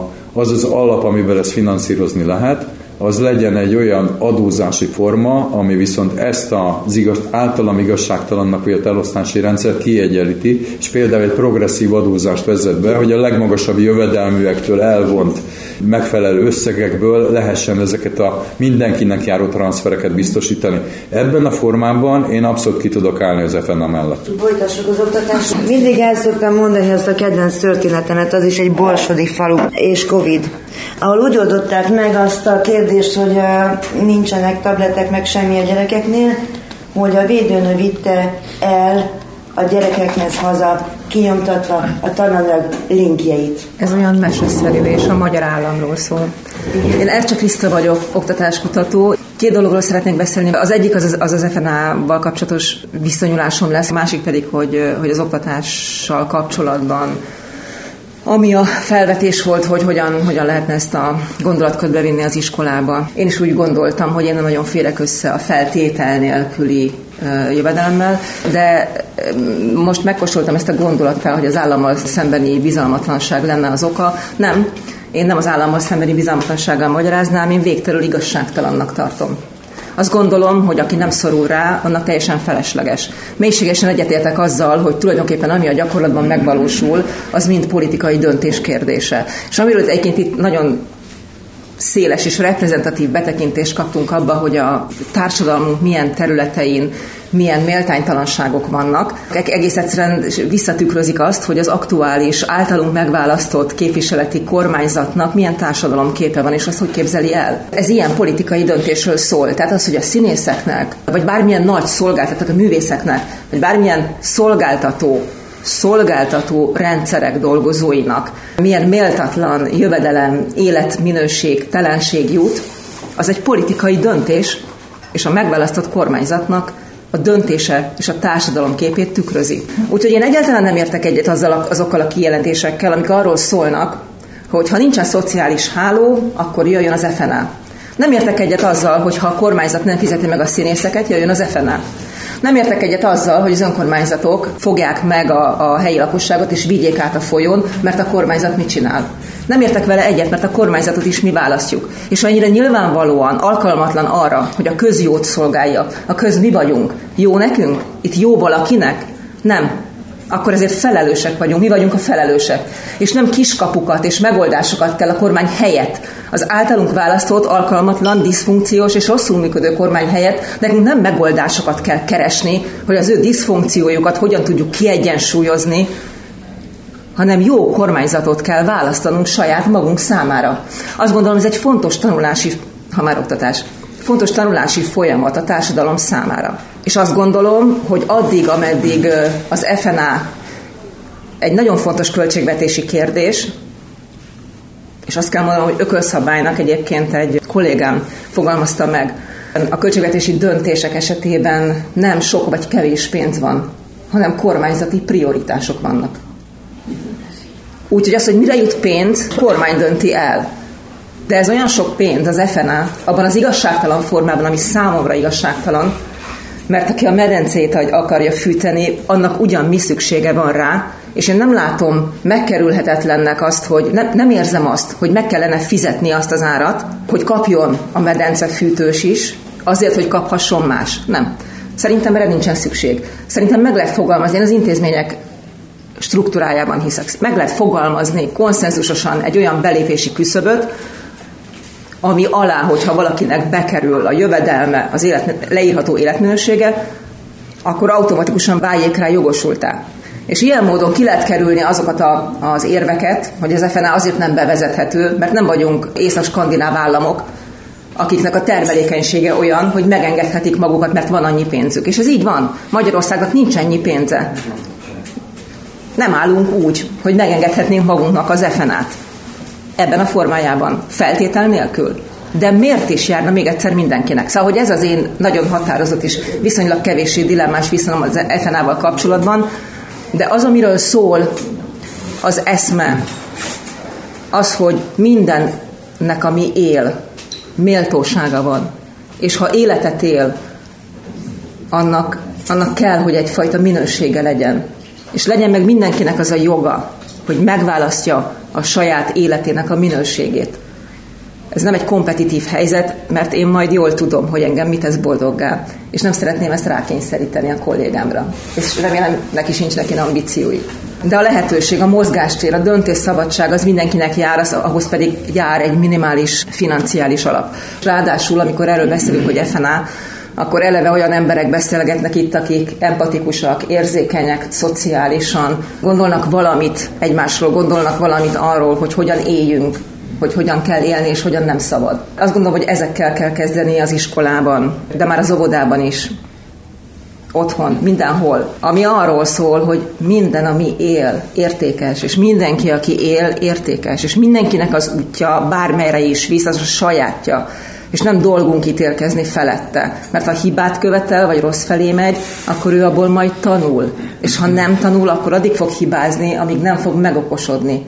[SPEAKER 6] az alap, amivel ezt finanszírozni lehet, az legyen egy olyan adózási forma, ami viszont ezt az általam igazságtalannak vélt elosztási rendszert kiegyenlíti, és például egy progresszív adózást vezet be, hogy a legmagasabb jövedelműektől elvont megfelelő összegekből lehessen ezeket a mindenkinek járó transzfereket biztosítani. Ebben a formában én abszolút ki tudok állni az FNA mellett.
[SPEAKER 2] Folytassuk az oktatást. Mindig el szoktam mondani azt a kedvenc történetemet, az is egy borsodi falu és Covid, ahol úgy oldották meg azt a kérdést, hogy nincsenek tabletek meg semmi a gyerekeknél, hogy a védőnő vitte el a gyerekekhez haza kinyomtatva a tananyag linkjeit.
[SPEAKER 7] Ez olyan meseszerű, és a magyar államról szól. Én Ercse Kriszta vagyok, oktatáskutató. 2 dologról szeretnék beszélni. Az egyik az FNA-val kapcsolatos viszonyulásom lesz, a másik pedig, hogy az oktatással kapcsolatban ami a felvetés volt, hogy hogyan lehetne ezt a gondolatkört bevinni az iskolába. Én is úgy gondoltam, hogy én nem nagyon férek össze a feltétel nélküli jövedelemmel, de most megkóstoltam ezt a gondolattal, hogy az állammal szembeni bizalmatlanság lenne az oka. Nem, én nem az állammal szembeni bizalmatlansággal magyaráznám, én végtelenül igazságtalannak tartom. Azt gondolom, hogy aki nem szorul rá, annak teljesen felesleges. Mélységesen egyetértek azzal, hogy tulajdonképpen ami a gyakorlatban megvalósul, az mind politikai döntés kérdése. És amiről egyébként itt nagyon széles és reprezentatív betekintést kaptunk abba, hogy a társadalmunk milyen területein milyen méltánytalanságok vannak. Egész egyszerűen visszatükrözik azt, hogy az aktuális, általunk megválasztott képviseleti kormányzatnak milyen társadalomképe van, és azt hogy képzeli el. Ez ilyen politikai döntésről szól. Tehát az, hogy a színészeknek, vagy bármilyen nagy szolgáltatók, a művészeknek, vagy bármilyen szolgáltató rendszerek dolgozóinak milyen méltatlan jövedelem, életminőség, telenség jut, az egy politikai döntés, és a megválasztott kormányzatnak a döntése és a társadalom képét tükrözi. Úgyhogy én egyáltalán nem értek egyet azokkal a kijelentésekkel, amik arról szólnak, hogy ha nincsen szociális háló, akkor jöjjön az FNA. Nem értek egyet azzal, hogy ha a kormányzat nem fizeti meg a színészeket, jöjjön az FNA. Nem értek egyet azzal, hogy az önkormányzatok fogják meg a helyi lakosságot és vigyék át a folyón, mert a kormányzat mit csinál. Nem értek vele egyet, mert a kormányzatot is mi választjuk. És annyira nyilvánvalóan alkalmatlan arra, hogy a közjót szolgálja, a köz mi vagyunk, jó nekünk? Itt jó valakinek? Nem. Akkor ezért felelősek vagyunk, mi vagyunk a felelősek. És nem kiskapukat és megoldásokat kell a kormány helyett. Az általunk választott, alkalmatlan, diszfunkciós és rosszul működő kormány helyett nekünk nem megoldásokat kell keresni, hogy az ő diszfunkciójukat hogyan tudjuk kiegyensúlyozni, hanem jó kormányzatot kell választanunk saját magunk számára. Azt gondolom, ez egy fontos tanulási, ha már oktatás, fontos tanulási folyamat a társadalom számára. És azt gondolom, hogy addig, ameddig az FNA egy nagyon fontos költségvetési kérdés, és azt kell mondanom, hogy ökölszabálynak egyébként egy kollégám fogalmazta meg, a költségvetési döntések esetében nem sok vagy kevés pénz van, hanem kormányzati prioritások vannak. Úgyhogy az, hogy mire jut pénz, kormány dönti el. De ez olyan sok pénz az FNA, abban az igazságtalan formában, ami számomra igazságtalan, mert aki a medencét akarja fűteni, annak ugyan mi szüksége van rá, és én nem látom megkerülhetetlennek azt, hogy nem érzem azt, hogy meg kellene fizetni azt az árat, hogy kapjon a medence fűtős is, azért, hogy kaphasson más. Nem. Szerintem erre nincsen szükség. Szerintem meg lehet fogalmazni, én az intézmények struktúrájában hiszek. Meg lehet fogalmazni konszenzusosan egy olyan belépési küszöböt, ami alá, hogyha valakinek bekerül a jövedelme, az leírható életminősége, akkor automatikusan váljék rá jogosultá. És ilyen módon ki lehet kerülni azokat az érveket, hogy az FNA azért nem bevezethető, mert nem vagyunk észak-skandináv államok, akiknek a termelékenysége olyan, hogy megengedhetik magukat, mert van annyi pénzük. És ez így van. Magyarországnak nincs ennyi pénze. Nem állunk úgy, hogy megengedhetnénk magunknak az FNA-t. Ebben a formájában. Feltétel nélkül. De miért is járna még egyszer mindenkinek? Szóval, hogy ez az én nagyon határozott és viszonylag kevéssé dilemmás viszonyom az FNA-val kapcsolatban, de az, amiről szól az eszme, az, hogy mindennek, ami él, méltósága van. És ha életet él, annak kell, hogy egyfajta minősége legyen. És legyen meg mindenkinek az a joga, hogy megválasztja a saját életének a minőségét. Ez nem egy kompetitív helyzet, mert én majd jól tudom, hogy engem mit tesz boldoggá, és nem szeretném ezt rákényszeríteni a kollégámra. És remélem, neki sincs ambíciói. De a lehetőség, a mozgástér, a döntésszabadság az mindenkinek jár, ahhoz pedig jár egy minimális financiális alap. Ráadásul, amikor erről beszélünk, hogy FNA, akkor eleve olyan emberek beszélgetnek itt, akik empatikusak, érzékenyek, szociálisan, gondolnak valamit egymásról, gondolnak valamit arról, hogy hogyan éljünk, hogy hogyan kell élni, és hogyan nem szabad. Azt gondolom, hogy ezekkel kell kezdeni az iskolában, de már az óvodában is. otthon, mindenhol, ami arról szól, hogy minden, ami él, értékes, és mindenki, aki él, értékes, és mindenkinek az útja, bármelyre is visz, az a sajátja, és nem dolgunk ítélkezni felette. Mert ha hibát követel, vagy rossz felé megy, akkor ő abból majd tanul. És ha nem tanul, akkor addig fog hibázni, amíg nem fog megokosodni.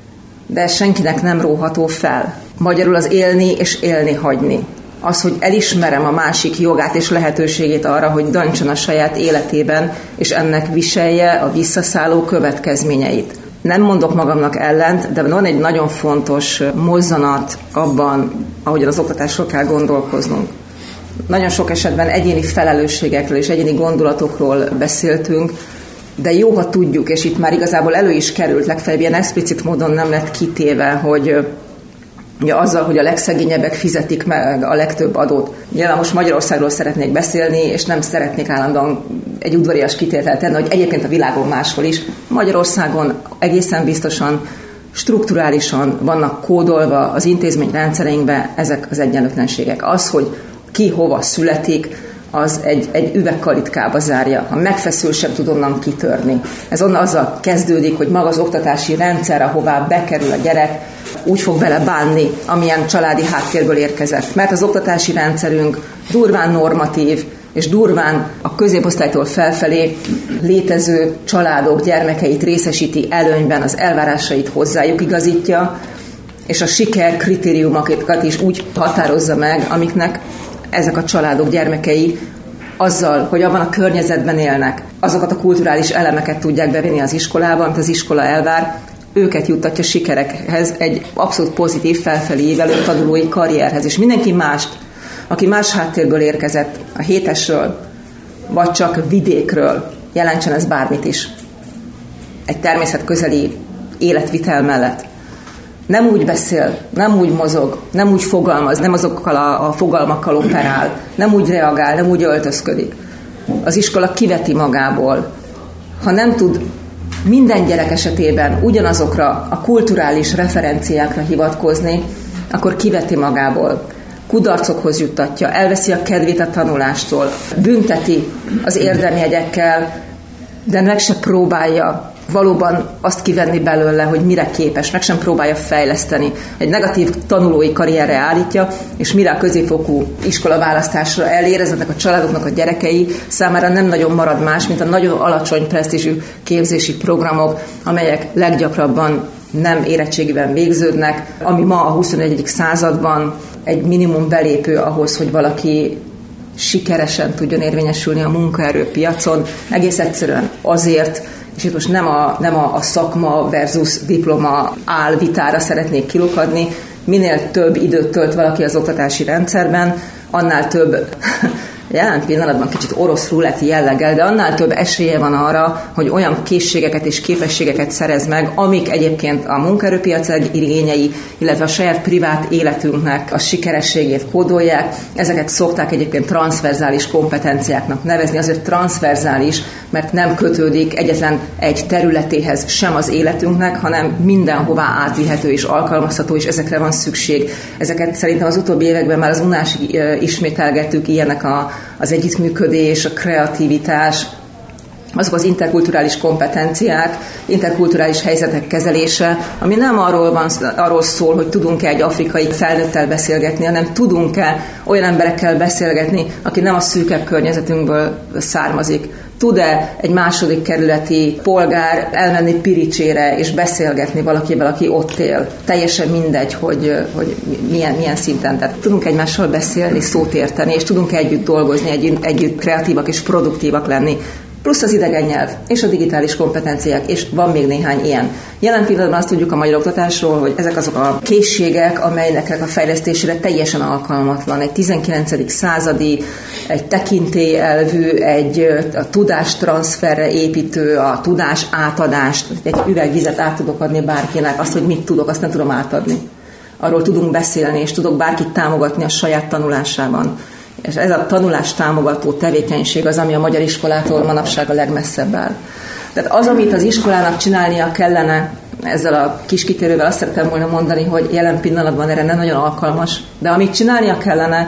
[SPEAKER 7] De ez senkinek nem róható fel. Magyarul az élni és élni hagyni. Az, hogy elismerem a másik jogát és lehetőségét arra, hogy döntsen a saját életében, és ennek viselje a visszaszálló következményeit. Nem mondok magamnak ellent, de van egy nagyon fontos mozzanat abban, ahogyan az oktatásról kell gondolkoznunk. Nagyon sok esetben egyéni felelősségekről és egyéni gondolatokról beszéltünk, de jó, ha tudjuk, és itt már igazából elő is került, legfeljebb ilyen explicit módon nem lett kitéve, hogy ugye azzal, hogy a legszegényebbek fizetik meg a legtöbb adót. Nyilván most Magyarországról szeretnék beszélni, és nem szeretnék állandóan egy udvarias kitételt tenni, hogy egyébként a világon máshol is. Magyarországon egészen biztosan, strukturálisan vannak kódolva az intézményrendszereinkbe ezek az egyenlőtlenségek. Az, hogy ki hova születik, az egy üvegkalitkába zárja. Ha megfeszül, sem tud onnan kitörni. Ez onnan azzal kezdődik, hogy maga az oktatási rendszer, ahová bekerül a gyerek, úgy fog vele bánni, amilyen családi háttérből érkezett. Mert az oktatási rendszerünk durván normatív, és durván a középosztálytól felfelé létező családok gyermekeit részesíti előnyben, az elvárásait hozzájuk igazítja, és a siker kritériumokat is úgy határozza meg, amiknek ezek a családok gyermekei azzal, hogy abban a környezetben élnek, azokat a kulturális elemeket tudják bevinni az iskolába, amit az iskola elvár, őket juttatja sikerekhez, egy abszolút pozitív felfelé ívelő tanulói karrierhez. És mindenki mást, aki más háttérből érkezett, a hétesről, vagy csak vidékről, jelentsen ez bármit is, egy természetközeli életvitel mellett. Nem úgy beszél, nem úgy mozog, nem úgy fogalmaz, nem azokkal a fogalmakkal operál, nem úgy reagál, nem úgy öltözködik. Az iskola kiveti magából. Ha nem tud minden gyerek esetében ugyanazokra a kulturális referenciákra hivatkozni, akkor kiveti magából. Kudarcokhoz juttatja, elveszi a kedvét a tanulástól, bünteti az érdemjegyekkel, de meg se próbálja valóban azt kivenni belőle, hogy mire képes, meg sem próbálja fejleszteni. Egy negatív tanulói karrierre állítja, és mire a középfokú iskolaválasztásra elér, ezeknek a családoknak a gyerekei számára nem nagyon marad más, mint a nagyon alacsony presztízsű képzési programok, amelyek leggyakrabban nem érettségiben végződnek, ami ma a 21. században egy minimum belépő ahhoz, hogy valaki sikeresen tudjon érvényesülni a munkaerőpiacon. Egész egyszerűen azért, és itt most nem a szakma versus diploma álvitára szeretnék kilukadni, minél több időt tölt valaki az oktatási rendszerben, annál több, jelen pillanatban kicsit orosz ruletti jelleggel, de annál több esélye van arra, hogy olyan készségeket és képességeket szerez meg, amik egyébként a munkaerőpiac igényei, illetve a saját privát életünknek a sikerességét kódolják. Ezeket szokták egyébként transzverzális kompetenciáknak nevezni, azért transzverzális, mert nem kötődik egyetlen egy területéhez sem az életünknek, hanem mindenhová átvihető és alkalmazható, és ezekre van szükség. Ezeket szerintem az utóbbi években már az unásig ismételgettük, ilyenek az együttműködés, a kreativitás, azok az interkulturális kompetenciák, interkulturális helyzetek kezelése, ami nem arról szól, hogy tudunk-e egy afrikai felnőttel beszélgetni, hanem tudunk-e olyan emberekkel beszélgetni, aki nem a szűkebb környezetünkből származik. Tud-e egy második kerületi polgár elmenni Piricsére és beszélgetni valakivel, aki ott él? Teljesen mindegy, hogy milyen szinten. Tehát tudunk egymással beszélni, szót érteni, és tudunk együtt dolgozni, együtt kreatívak és produktívak lenni. Plusz az idegen nyelv, és a digitális kompetenciák, és van még néhány ilyen. Jelen pillanatban azt tudjuk a magyar oktatásról, hogy ezek azok a készségek, amelynek a fejlesztésére teljesen alkalmatlan. Egy 19. századi, egy tekintélyelvű, a tudástranszferre építő, a tudás átadást, egy üvegvizet át tudok adni bárkinek, azt, hogy mit tudok, azt nem tudom átadni. Arról tudunk beszélni, és tudok bárkit támogatni a saját tanulásában. És ez a tanulás támogató tevékenység az, ami a magyar iskolától manapság a legmesszebb áll. Tehát az, amit az iskolának csinálnia kellene, ezzel a kis kitérővel azt szerettem volna mondani, hogy jelen pillanatban erre nem nagyon alkalmas, de amit csinálnia kellene,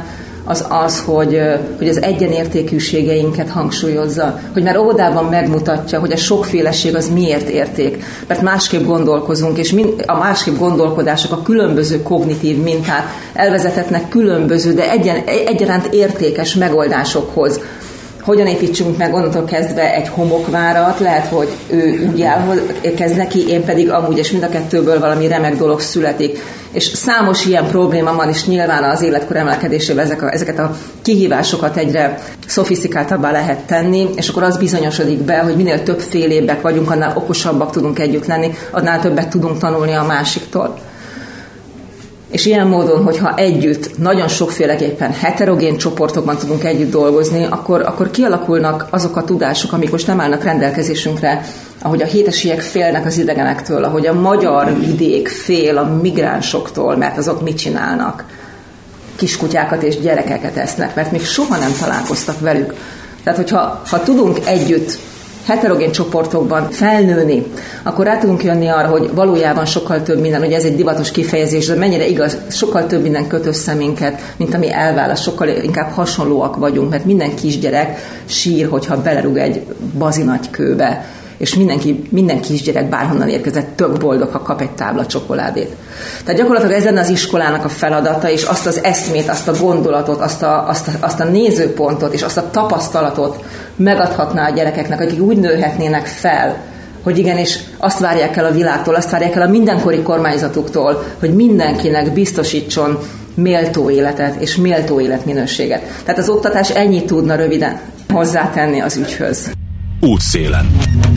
[SPEAKER 7] az, hogy az egyenértékűségeinket hangsúlyozza, hogy már óvodában megmutatja, hogy a sokféleség az miért érték, mert másképp gondolkozunk, és a másképp gondolkodások, a különböző kognitív minták elvezethetnek különböző, de egyaránt értékes megoldásokhoz. Hogyan építsünk meg onnantól kezdve egy homokvárat, lehet, hogy ő úgy kezd neki, én pedig amúgy, és mind a kettőből valami remek dolog születik. És számos ilyen probléma van, és nyilván az életkor emelkedésével ezeket a kihívásokat egyre szofisztikáltabbá lehet tenni, és akkor az bizonyosodik be, hogy minél többfélébbek vagyunk, annál okosabbak tudunk együtt lenni, annál többet tudunk tanulni a másiktól. És ilyen módon, hogyha együtt, nagyon sokféleképpen heterogén csoportokban tudunk együtt dolgozni, akkor kialakulnak azok a tudások, amik most nem állnak rendelkezésünkre, ahogy a hétesiek félnek az idegenektől, ahogy a magyar vidék fél a migránsoktól, mert azok mit csinálnak? Kiskutyákat és gyerekeket esznek, mert még soha nem találkoztak velük. Tehát, hogyha tudunk együtt heterogén csoportokban felnőni, akkor rá tudunk jönni arra, hogy valójában sokkal több minden, ugye ez egy divatos kifejezés, de mennyire igaz, sokkal több minden köt össze minket, mint ami elválaszt, sokkal inkább hasonlóak vagyunk, mert minden kisgyerek sír, hogyha belerúg egy bazinagy kőbe, és minden kisgyerek bárhonnan érkezett tök boldog, ha kap egy tábla csokoládét. Tehát gyakorlatilag ez lenne az iskolának a feladata, és azt az eszmét, azt a gondolatot, azt a nézőpontot, és azt a tapasztalatot megadhatná a gyerekeknek, akik úgy nőhetnének fel, hogy igenis azt várják el a világtól, azt várják el a mindenkori kormányzatuktól, hogy mindenkinek biztosítson méltó életet és méltó életminőséget. Tehát az oktatás ennyit tudna röviden hozzátenni az ügyhöz.
[SPEAKER 8] Útszélen.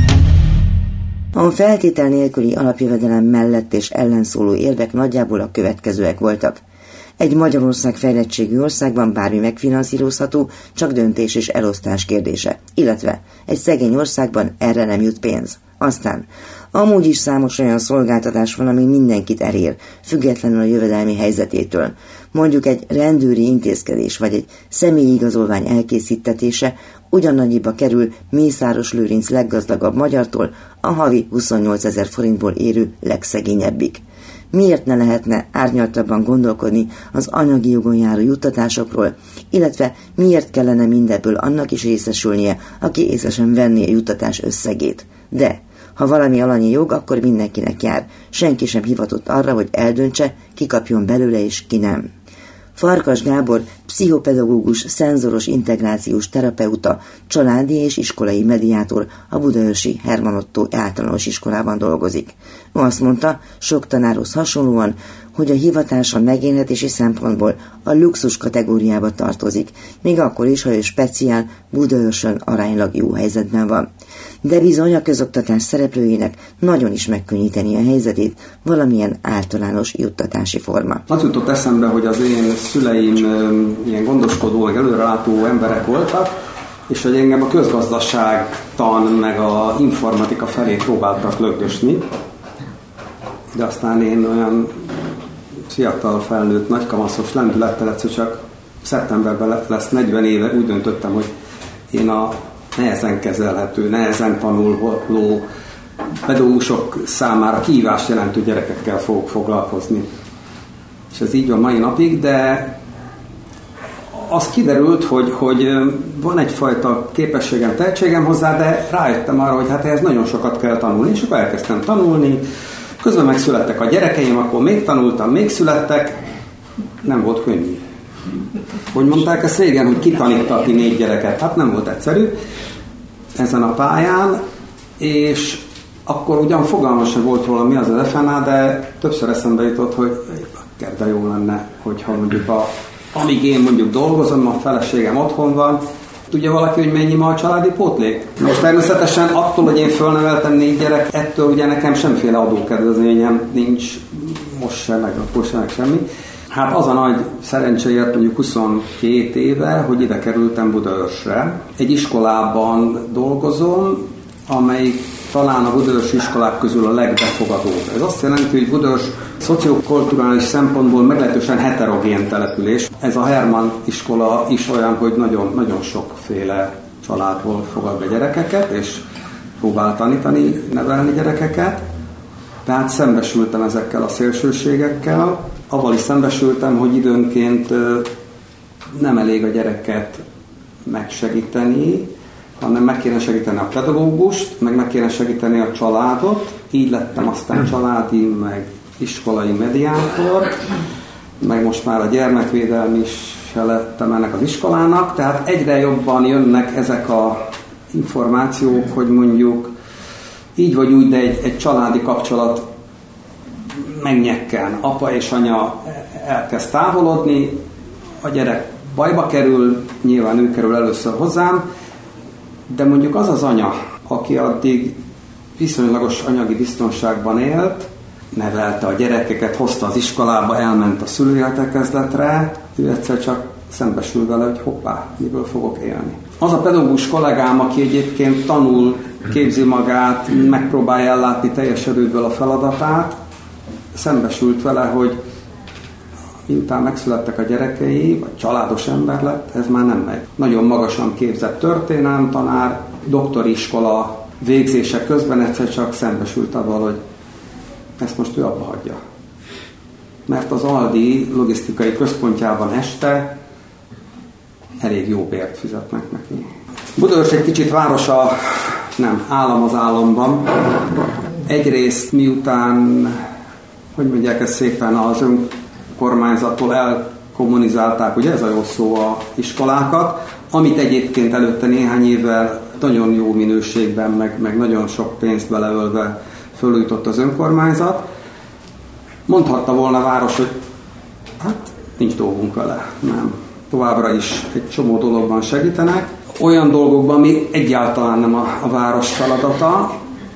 [SPEAKER 2] A feltétel nélküli alapjövedelem mellett és ellen szóló érvek nagyjából a következőek voltak. Egy Magyarország fejlettségű országban bármi megfinanszírozható, csak döntés és elosztás kérdése, illetve egy szegény országban erre nem jut pénz. Aztán amúgy is számos olyan szolgáltatás van, ami mindenkit elér, függetlenül a jövedelmi helyzetétől. Mondjuk egy rendőri intézkedés vagy egy személyi igazolvány elkészítetése ugyanannyiba kerül Mészáros Lőrinc leggazdagabb magyartól a havi 28 000 forintból érő legszegényebbik. Miért ne lehetne árnyaltabban gondolkodni az anyagi jogon járó juttatásokról, illetve miért kellene mindebből annak is részesülnie, aki észesen venné a juttatás összegét. De ha valami alanyi jog, akkor mindenkinek jár. Senki sem hivatott arra, hogy eldöntse, ki kapjon belőle és ki nem. Farkas Gábor pszichopedagógus, szenzoros integrációs terapeuta, családi és iskolai mediátor, a budaörsi Herman Ottó általános iskolában dolgozik. Ő azt mondta, sok tanárhoz hasonlóan, hogy a hivatása megélhetési szempontból a luxus kategóriába tartozik, még akkor is, ha ő speciál Budaörsön aránylag jó helyzetben van. De bizony a közoktatás szereplőinek nagyon is megkönnyíteni a helyzetét valamilyen általános juttatási forma.
[SPEAKER 9] Az jutott eszembe, hogy az én szüleim ilyen gondoskodó, meg előrelátó emberek voltak, és hogy engem a közgazdaságtan, meg a informatika felé próbáltak lögdösni, de aztán én olyan fiatal felnőtt, nagykamaszos lendülettel egyszer csak szeptemberben lesz 40 éve, úgy döntöttem, hogy én a nehezen kezelhető, nehezen tanuló pedagógusok számára kihívást jelentő gyerekekkel fogok foglalkozni. És ez így van mai napig, de az kiderült, hogy van egyfajta képességem, tehetségem hozzá, de rájöttem arra, hogy hát ehhez nagyon sokat kell tanulni, és akkor elkezdtem tanulni. Közben megszülettek a gyerekeim, akkor még tanultam, még születtek, nem volt könnyű. Hogy mondták ezt régen, hogy kitanítani 4 gyereket, hát nem volt egyszerű ezen a pályán, és akkor ugyan fogalmam sem volt róla, mi az FNA, de többször eszembe jutott, hogy de jó lenne, hogyha mondjuk amíg én mondjuk dolgozom, a feleségem otthon van, tudja valaki, hogy mennyi ma a családi pótlék? Most természetesen attól, hogy én fölneveltem 4 gyerek, ettől ugye nekem semféle adókedvezményem nincs, most sem, meg akkor sem, meg semmi. Hát az a nagy szerencséért mondjuk 22 éve, hogy ide kerültem Budaörsre. Egy iskolában dolgozom, amelyik talán a budaörsi iskolák közül a legbefogadóbb. Ez azt jelenti, hogy Budaörs szociokulturális szempontból meglehetősen heterogén település. Ez a Herman iskola is olyan, hogy nagyon, nagyon sokféle családból fogad be gyerekeket, és próbál tanítani, nevelni gyerekeket. Tehát szembesültem ezekkel a szélsőségekkel. Avval is szembesültem, hogy időnként nem elég a gyereket megsegíteni, hanem meg kéne segíteni a pedagógust, meg kéne segíteni a családot. Így lettem aztán családi, meg iskolai mediátor, meg most már a gyermekvédelmi is lettem ennek az iskolának, tehát egyre jobban jönnek ezek a információk, hogy mondjuk így vagy úgy, de egy családi kapcsolat megnyekken, apa és anya elkezd távolodni, a gyerek bajba kerül, nyilván ő kerül először hozzám, de mondjuk az az anya, aki addig viszonylagos anyagi biztonságban élt, nevelte a gyerekeket, hozta az iskolába, elment a szülőértekezletre, ő egyszer csak szembesül vele, hogy hoppá, miből fogok élni. Az a pedagógus kollégám, aki egyébként tanul, képzi magát, megpróbálja ellátni teljes erőből a feladatát, szembesült vele, hogy miután megszülettek a gyerekei, vagy családos ember lett, ez már nem megy. Nagyon magasan képzett történelemtanár, doktori iskola végzése közben egyszer csak szembesült avval, hogy ezt most ő abba hagyja. Mert az Aldi logisztikai központjában este elég jó bért fizetnek neki. Budaörs egy kicsit városa, nem, állam az államban. Egyrészt miután, hogy mondják ezt szépen, az önkormányzattól elkommunizálták, ugye ez a jó szó, a iskolákat, amit egyébként előtte néhány évvel nagyon jó minőségben, meg nagyon sok pénzt beleölve fölújított az önkormányzat. Mondhatta volna a város, hogy hát nincs dolgunk vele, nem. Továbbra is egy csomó dologban segítenek. Olyan dolgokban, ami egyáltalán nem a város feladata.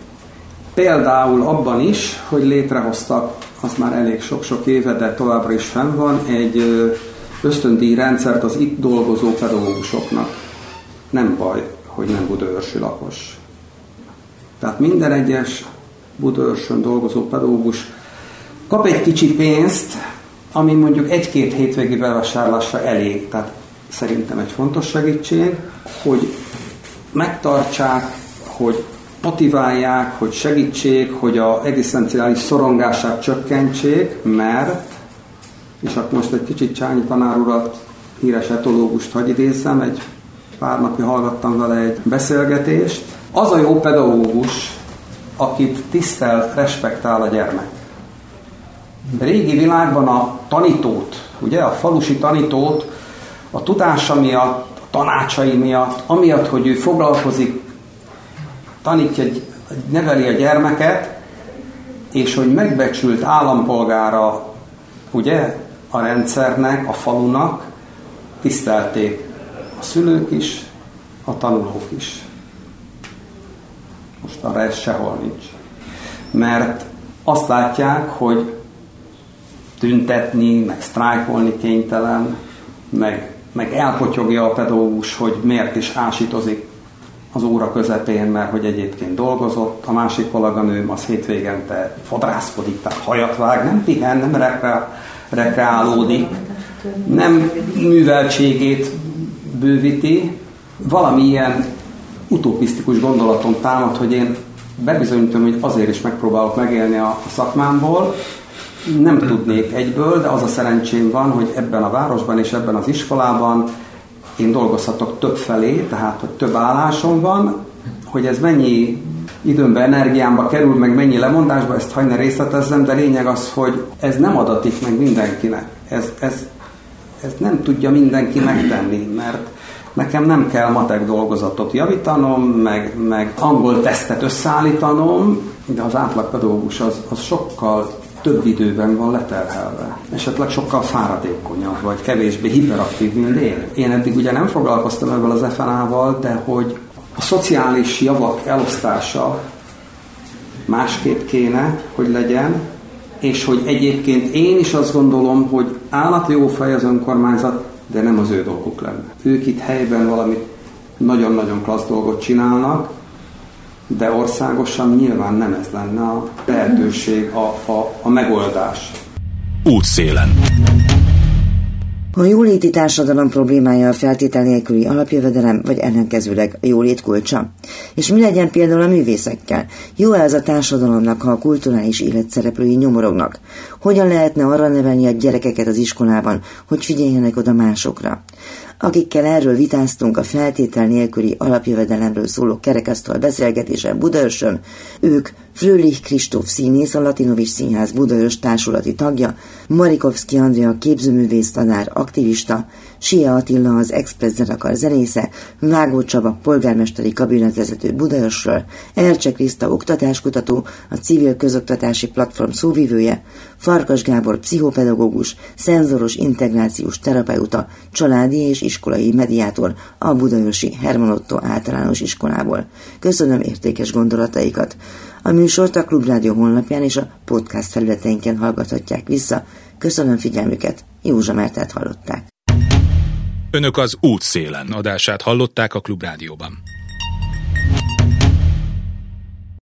[SPEAKER 9] Például abban is, hogy létrehoztak, az már elég sok-sok éve, de továbbra is fenn van, egy ösztöndíj rendszert az itt dolgozó pedagógusoknak. Nem baj, hogy nem budaörsi lakos. Tehát minden egyes Budaörsön dolgozó pedagógus kap egy kicsi pénzt, ami mondjuk egy-két hétvégi bevásárlásra elég. Tehát szerintem egy fontos segítség, hogy megtartsák, hogy motiválják, hogy segítsék, hogy az egzisztenciális szorongását csökkentsék, mert, és akkor most egy kicsit Csányi tanár urat, híres etológust hadd idézzem, egy pár napja hallgattam vele egy beszélgetést. Az a jó pedagógus, akit tisztel, respektál a gyermek. A régi világban a tanítót, ugye a falusi tanítót a tudása miatt, a tanácsai miatt, amiatt, hogy ő foglalkozik, tanítja, neveli a gyermeket, és hogy megbecsült állampolgára, ugye, a rendszernek, a falunak, tisztelték a szülők is, a tanulók is. Most arra ez sehol nincs. Mert azt látják, hogy tüntetni, meg sztrájkolni kénytelen, meg elpotyogja a pedagógus, hogy miért is ásítozik az óra közepén, mert hogy egyébként dolgozott, a másik kolléganőm az hétvégente fodrászkodik, tehát hajat vág, nem pihen, nem rekreálódik, nem műveltségét bővíti. Valami ilyen utopisztikus gondolaton támad, hogy én bebizonyítom, hogy azért is megpróbálok megélni a szakmámból. Nem tudnék egyből, de az a szerencsém van, hogy ebben a városban és ebben az iskolában én dolgozhatok több felé, tehát hogy több állásom van, hogy ez mennyi időmbe, energiámba kerül, meg mennyi lemondásba, ezt hagyj ne részletezzem, de lényeg az, hogy ez nem adatik meg mindenkinek. Ez nem tudja mindenki megtenni, mert nekem nem kell matek dolgozatot javítanom, meg angol tesztet összeállítanom, de az átlagpedagógus az sokkal több időben van leterhelve. Esetleg sokkal fáradékonyabb, vagy kevésbé hiperaktív, mint én. Én eddig ugye nem foglalkoztam ebből az FNA-val, de hogy a szociális javak elosztása másképp kéne, hogy legyen, és hogy egyébként én is azt gondolom, hogy állati jó fej az önkormányzat, de nem az ő dolguk lenne. Ők itt helyben valami nagyon-nagyon klassz dolgot csinálnak, de országosan nyilván nem ez lenne a lehetőség, a megoldás.
[SPEAKER 1] Útszélen.
[SPEAKER 2] A jóléti társadalom problémája a feltétel nélküli alapjövedelem, vagy ellenkezőleg a jólét kulcsa? És mi legyen például a művészekkel? Jó-e az a társadalomnak, ha a kulturális élet szereplői nyomorognak? Hogyan lehetne arra nevelni a gyerekeket az iskolában, hogy figyeljenek oda másokra? Akikkel erről vitáztunk a feltétel nélküli alapjövedelemről szóló kerekasztal beszélgetésen Budaörsön, ők Fröhlich Kristóf színész, a Latinovis Színház Budaörs társulati tagja, Marikovszky Andrea képzőművész tanár, aktivista, Sia Attila az Express zenekar zenésze, Vágó Csaba polgármesteri kabinetvezető Budaörsről, Ercse Kriszta oktatáskutató, a Civil Közoktatási Platform szóvivője, Farkas Gábor pszichopedagógus, szenzoros integrációs terapeuta, családi és iskolai mediátor a budaörsi Herman Otto általános iskolából. Köszönöm értékes gondolataikat! A műsort a Klubrádió honlapján és a podcast felületeinken hallgathatják vissza. Köszönöm figyelmüket, Józsa Mártát hallották.
[SPEAKER 1] Önök az Útszélen adását hallották a Klubrádióban.